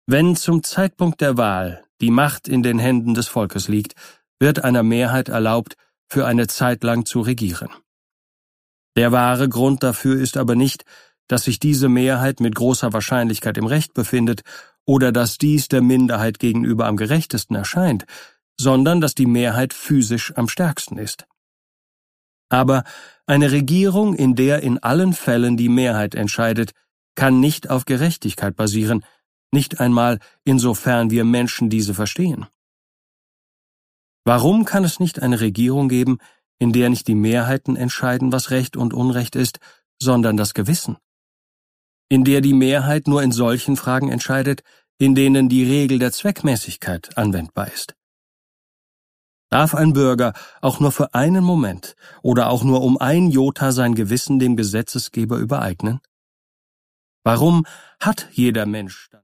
Wenn zum Zeitpunkt der Wahl die Macht in den Händen des Volkes liegt, wird einer Mehrheit erlaubt, für eine Zeit lang zu regieren. Der wahre Grund dafür ist aber nicht, dass sich diese Mehrheit mit großer Wahrscheinlichkeit im Recht befindet oder dass dies der Minderheit gegenüber am gerechtesten erscheint, sondern dass die Mehrheit physisch am stärksten ist. Aber eine Regierung, in der in allen Fällen die Mehrheit entscheidet, kann nicht auf Gerechtigkeit basieren, nicht einmal insofern wir Menschen diese verstehen. Warum kann es nicht eine Regierung geben, in der nicht die Mehrheiten entscheiden, was Recht und Unrecht ist, sondern das Gewissen? In der die Mehrheit nur in solchen Fragen entscheidet, in denen die Regel der Zweckmäßigkeit anwendbar ist? Darf ein Bürger auch nur für einen Moment oder auch nur um ein Jota sein Gewissen dem Gesetzesgeber übereignen? Warum hat jeder Mensch